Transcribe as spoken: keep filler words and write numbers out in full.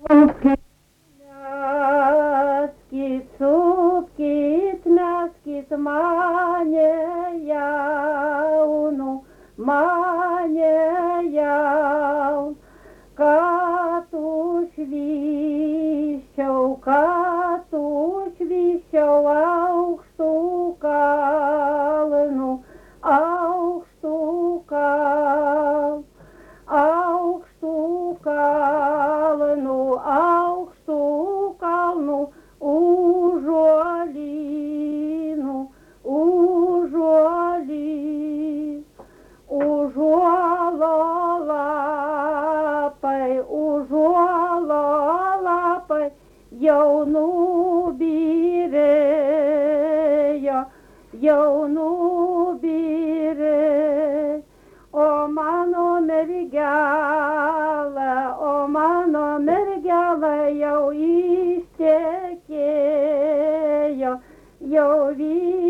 Meskit, supkit, meskit mane jaunu, mane jaunu, kad užvyščiau, kad užvyščiau aukštų kalnų, aukštų kalnų, aukštų kalnų, aukštų kalnų, užuolynų, užuolynų, užuolo lapai, užuolo lapai jau nubyrėjo, jau nubyrėjo. O mano mergelė, o mano mergelė jau ištekėjo, jau vyras.